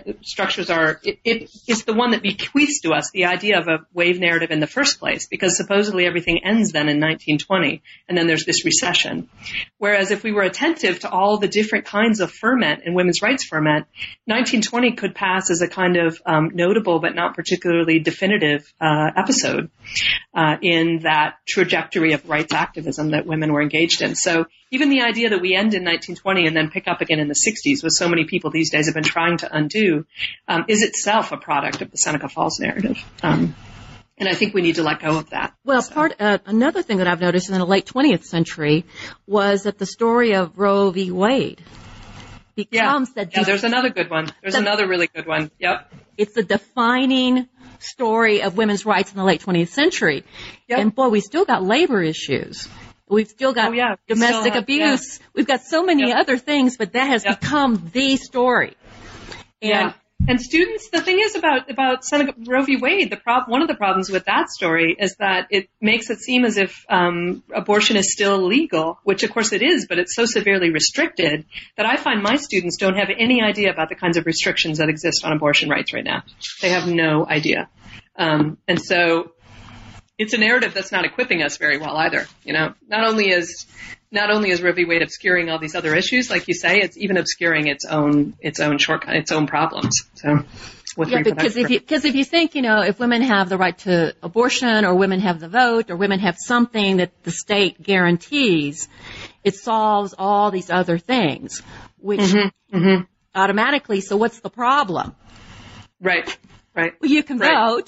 it's the one that bequeaths to us the idea of a wave narrative in the first place, because supposedly everything ends then in 1920, and then there's this recession. Whereas if we were attentive to all the different kinds of ferment and women's rights ferment, 1920 could pass as a kind of notable but not particularly definitive episode in that trajectory of rights activism that women were engaged in. So even the idea that we end in 1920 and then pick up again in the 60s, with so many people these days have been trying to undo, is itself a product of the Seneca Falls narrative. And I think we need to let go of that. Well, another thing that I've noticed in the late 20th century was that the story of Roe v. Wade becomes there's another good one. There's another really good one. Yep. It's the defining story of women's rights in the late 20th century. Yep. And boy, we still got labor issues. We've still got domestic abuse. Yeah. We've got so many other things, but that has become the story. And students, the thing is about Roe v. Wade, one of the problems with that story is that it makes it seem as if abortion is still legal, which of course it is, but it's so severely restricted that I find my students don't have any idea about the kinds of restrictions that exist on abortion rights right now. They have no idea. And so it's a narrative that's not equipping us very well either. Not only is Roe v. Wade obscuring all these other issues, like you say, it's even obscuring its own problems. So, because if you think, if women have the right to abortion, or women have the vote, or women have something that the state guarantees, it solves all these other things, which automatically. So what's the problem? Right. Well, you can vote.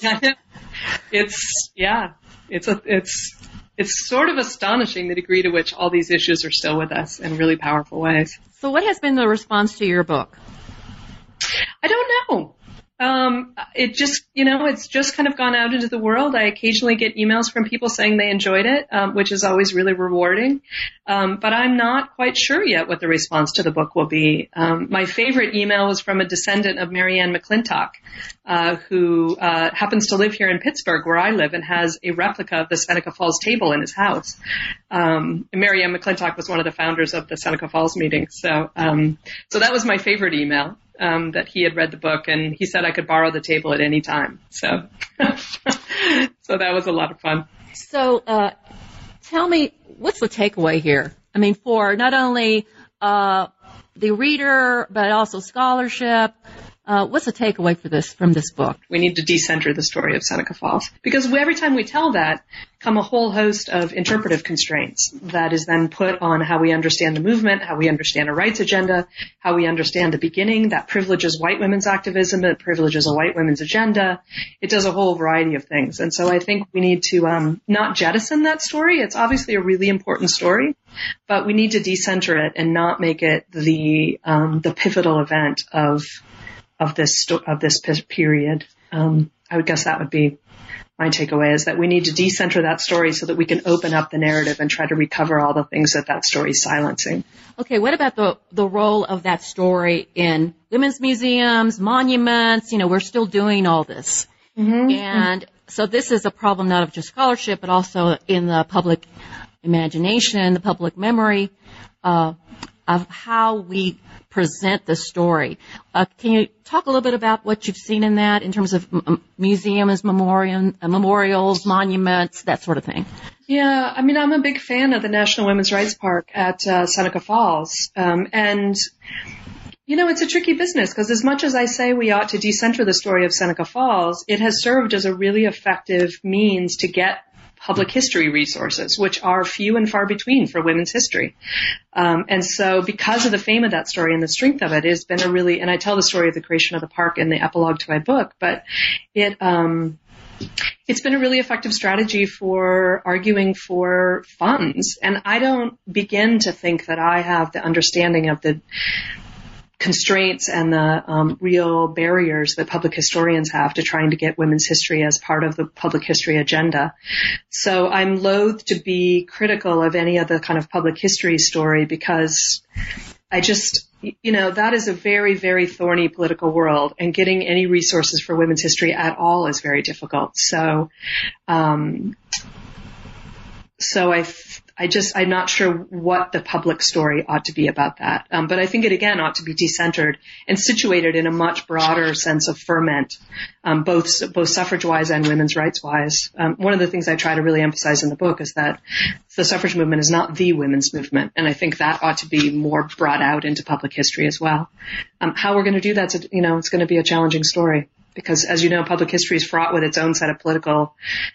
It's sort of astonishing the degree to which all these issues are still with us in really powerful ways. So what has been the response to your book? I don't know. It's just kind of gone out into the world. I occasionally get emails from people saying they enjoyed it, which is always really rewarding. But I'm not quite sure yet what the response to the book will be. My favorite email was from a descendant of Mary Ann McClintock, who happens to live here in Pittsburgh, where I live, and has a replica of the Seneca Falls table in his house. Mary Ann McClintock was one of the founders of the Seneca Falls meeting. So that was my favorite email. That he had read the book, and he said I could borrow the table at any time. So that was a lot of fun. So tell me, what's the takeaway here? I mean, for not only the reader, but also scholarship, What's the takeaway from this book? We need to decenter the story of Seneca Falls, because every time we tell that, come a whole host of interpretive constraints that is then put on how we understand the movement, how we understand a rights agenda, how we understand the beginning. That privileges white women's activism, it privileges a white women's agenda. It does a whole variety of things. And so I think we need to not jettison that story. It's obviously a really important story, but we need to decenter it and not make it the pivotal event of this period. I would guess that would be my takeaway, is that we need to decenter that story so that we can open up the narrative and try to recover all the things that story is silencing. Okay, what about the role of that story in women's museums, monuments? We're still doing all this. Mm-hmm. And so this is a problem not of just scholarship, but also in the public imagination, the public memory, of how we present the story. Can you talk a little bit about what you've seen in that in terms of museums, memorials, monuments, that sort of thing? Yeah, I mean, I'm a big fan of the National Women's Rights Park at Seneca Falls. And it's a tricky business, because as much as I say we ought to decenter the story of Seneca Falls, it has served as a really effective means to get public history resources, which are few and far between for women's history. And so because of the fame of that story and the strength of it, has been and I tell the story of the creation of the park in the epilogue to my book, but it's been a really effective strategy for arguing for funds. And I don't begin to think that I have the understanding of the constraints and the real barriers that public historians have to trying to get women's history as part of the public history agenda. So I'm loath to be critical of any of the kind of public history story, because I just, that is a very, very thorny political world, and getting any resources for women's history at all is very difficult. So I'm not sure what the public story ought to be about that. But I think it again ought to be decentered and situated in a much broader sense of ferment, both suffrage-wise and women's rights-wise. One of the things I try to really emphasize in the book is that the suffrage movement is not the women's movement. And I think that ought to be more brought out into public history as well. How we're going to do that, it's going to be a challenging story. Because as you know, public history is fraught with its own set of political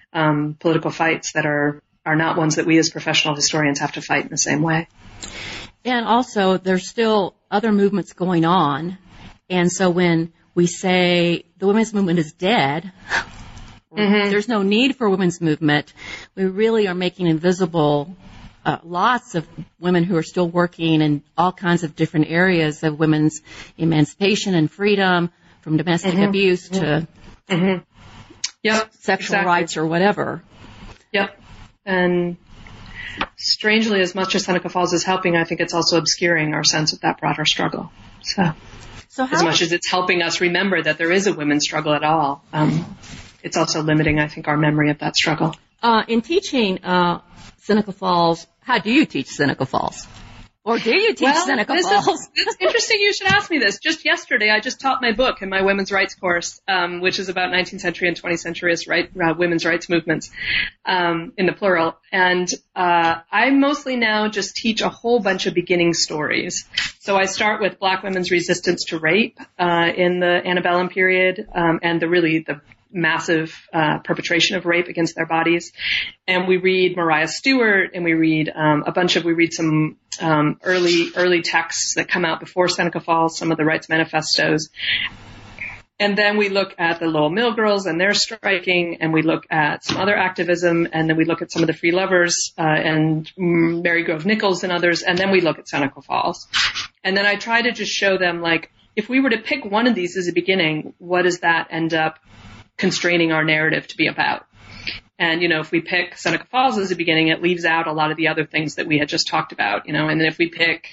fights that are not ones that we as professional historians have to fight in the same way. And also, there's still other movements going on. And so when we say the women's movement is dead, mm-hmm. there's no need for women's movement, we really are making invisible lots of women who are still working in all kinds of different areas of women's emancipation and freedom, from domestic mm-hmm. abuse to mm-hmm. Yep, sexual exactly. rights or whatever. Yep. And strangely, as much as Seneca Falls is helping, I think it's also obscuring our sense of that broader struggle. So as much as it's helping us remember that there is a women's struggle at all, it's also limiting, I think, our memory of that struggle. In teaching Seneca Falls, how do you teach Seneca Falls? Or do you teach Seneca Falls? It's interesting you should ask me this. Just yesterday, I just taught my book in my women's rights course, which is about 19th century and 20th century women's rights movements, in the plural. And I mostly now just teach a whole bunch of beginning stories. So I start with Black women's resistance to rape in the antebellum period, and the massive perpetration of rape against their bodies. And we read Maria Stewart, and we read some early texts that come out before Seneca Falls, some of the rights manifestos. And then we look at the Lowell Mill Girls and their striking, and we look at some other activism, and then we look at some of the Free Lovers and Mary Grove Nichols and others, and then we look at Seneca Falls. And then I try to just show them, like, if we were to pick one of these as a beginning, what does that end up constraining our narrative to be about? And, if we pick Seneca Falls as a beginning, it leaves out a lot of the other things that we had just talked about, and then if we pick,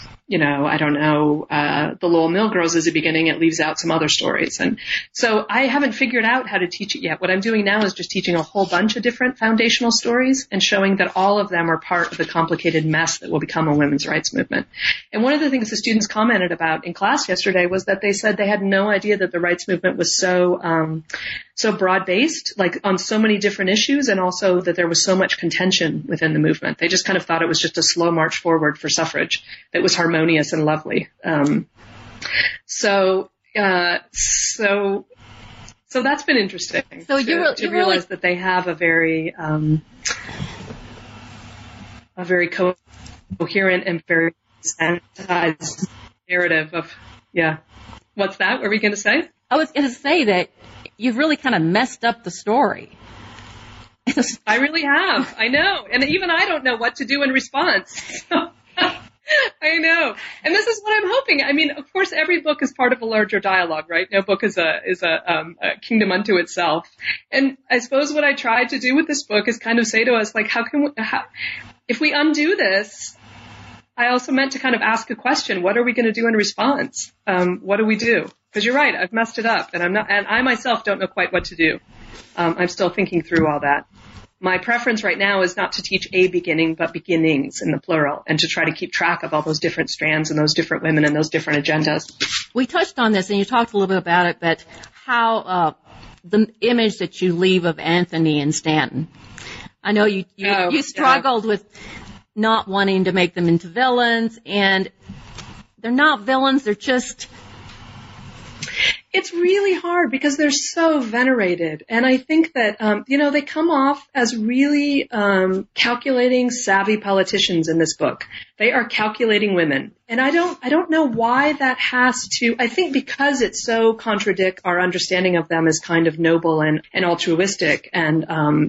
the Lowell Mill Girls as a beginning, it leaves out some other stories. And so I haven't figured out how to teach it yet. What I'm doing now is just teaching a whole bunch of different foundational stories and showing that all of them are part of the complicated mess that will become a women's rights movement. And one of the things the students commented about in class yesterday was that they said they had no idea that the rights movement was so broad-based, like on so many different issues, and also that there was so much contention within the movement. They just kind of thought it was just a slow march forward for suffrage that was harmonious and lovely. So So that's been interesting. So to realize that they have a very coherent and very sanitized narrative of, What's that? What were we going to say? I was going to say that you've really kind of messed up the story. I really have. I know. And even I don't know what to do in response. I know. And this is what I'm hoping. I mean, of course, every book is part of a larger dialogue, right? No book is a kingdom unto itself. And I suppose what I tried to do with this book is kind of say to us, like, if we undo this, I also meant to kind of ask a question. What are we going to do in response? What do we do? Because you're right. I've messed it up and I myself don't know quite what to do. I'm still thinking through all that. My preference right now is not to teach a beginning, but beginnings in the plural, and to try to keep track of all those different strands and those different women and those different agendas. We touched on this, and you talked a little bit about it, but how the image that you leave of Anthony and Stanton. I know you struggled with not wanting to make them into villains, and they're not villains, they're just... It's really hard because they're so venerated. And I think that, they come off as really calculating, savvy politicians in this book. They are calculating women. And I don't know why that has to, I think because it so contradict our understanding of them as kind of noble and altruistic, and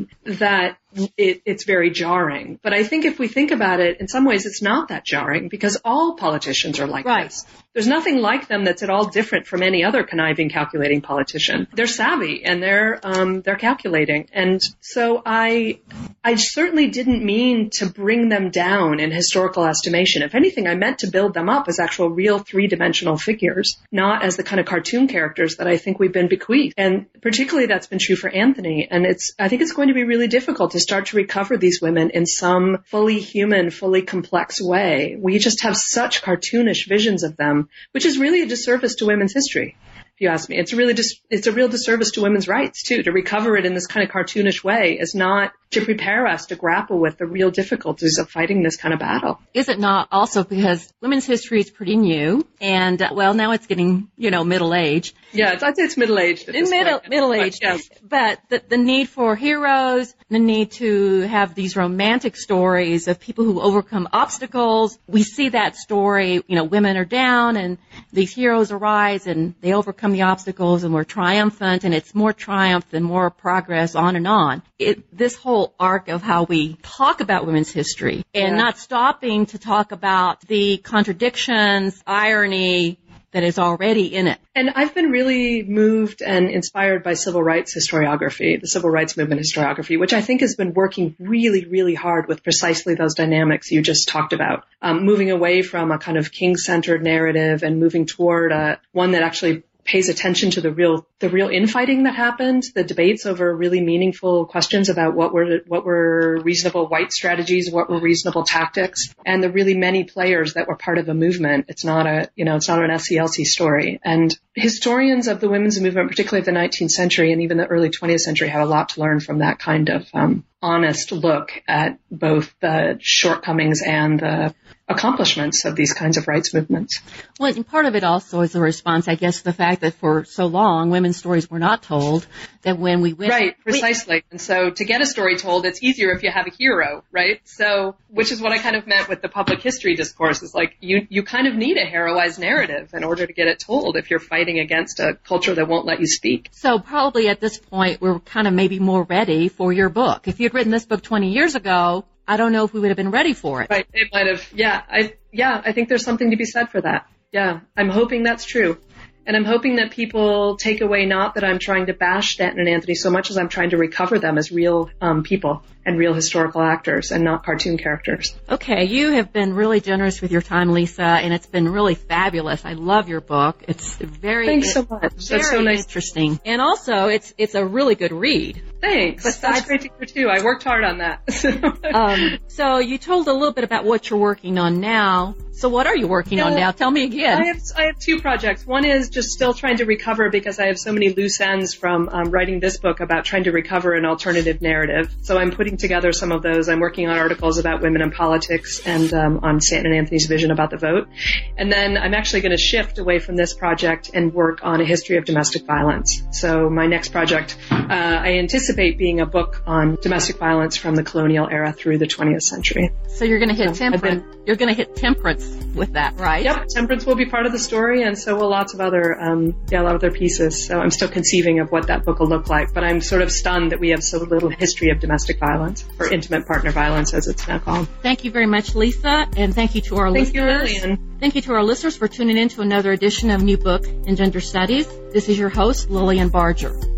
that it's very jarring. But I think if we think about it, in some ways it's not that jarring because all politicians are like this. There's nothing like them that's at all different from any other conniving, calculating politician. They're savvy and they're calculating. And so I certainly didn't mean to bring them down in historical estimation. If anything, I meant to build them up as actual real three-dimensional figures, not as the kind of cartoon characters that I think we've been bequeathed. And particularly that's been true for Anthony. And I think it's going to be really difficult to start to recover these women in some fully human, fully complex way. We just have such cartoonish visions of them, which is really a disservice to women's history. If you ask me, it's a real disservice to women's rights too. To recover it in this kind of cartoonish way is not to prepare us to grapple with the real difficulties of fighting this kind of battle. Is it not also because women's history is pretty new and, now it's getting, middle age. Yeah, I'd say it's middle-aged at this point. Middle-aged. Yes. But the need for heroes, the need to have these romantic stories of people who overcome obstacles. We see that story, women are down and these heroes arise and they overcome the obstacles and we're triumphant, and it's more triumph and more progress, on and on. This whole arc of how we talk about women's history and not stopping to talk about the contradictions, irony that is already in it. And I've been really moved and inspired by civil rights historiography, the civil rights movement historiography, which I think has been working really, really hard with precisely those dynamics you just talked about, moving away from a kind of king-centered narrative and moving toward one that actually pays attention to the real infighting that happened, the debates over really meaningful questions about what were reasonable white strategies, what were reasonable tactics, and the really many players that were part of a movement. It's not an SCLC story. And historians of the women's movement, particularly of the 19th century and even the early 20th century, have a lot to learn from that kind of honest look at both the shortcomings and the accomplishments of these kinds of rights movements. Well, and part of it also is a response, I guess, to the fact that for so long women's stories were not told, that when we went... Right, precisely. And so to get a story told, it's easier if you have a hero, right? So, which is what I kind of meant with the public history discourse, is like you kind of need a heroized narrative in order to get it told if you're fighting against a culture that won't let you speak. So probably at this point we're kind of maybe more ready for your book. If you'd written this book 20 years ago, I don't know if we would have been ready for it. Right, it might have. I think there's something to be said for that. Yeah, I'm hoping that's true. And I'm hoping that people take away not that I'm trying to bash Stanton and Anthony so much as I'm trying to recover them as real people and real historical actors and not cartoon characters. Okay, you have been really generous with your time, Lisa, and it's been really fabulous. I love your book. It's Thanks so much. Very That's so nice. Interesting. And also, it's a really good read. Thanks. That's great to hear, too. I worked hard on that. So you told a little bit about what you're working on now. So what are you working on now? Tell me again. I have two projects. One is just still trying to recover, because I have so many loose ends from writing this book about trying to recover an alternative narrative. So I'm putting putting together some of those. I'm working on articles about women in politics and on Stanton and Anthony's vision about the vote. And then I'm actually going to shift away from this project and work on a history of domestic violence. So my next project, I anticipate being a book on domestic violence from the colonial era through the 20th century. So you're going to hit temperance. You're going to hit temperance with that, right? Yep, temperance will be part of the story, and so will lots of other, a lot of other pieces. So I'm still conceiving of what that book will look like, but I'm sort of stunned that we have so little history of domestic violence, or intimate partner violence, as it's now called. Thank you very much, Lisa, and thank you to our listeners. Thank you, Lillian. Thank you to our listeners for tuning in to another edition of New Book in Gender Studies. This is your host, Lillian Barger.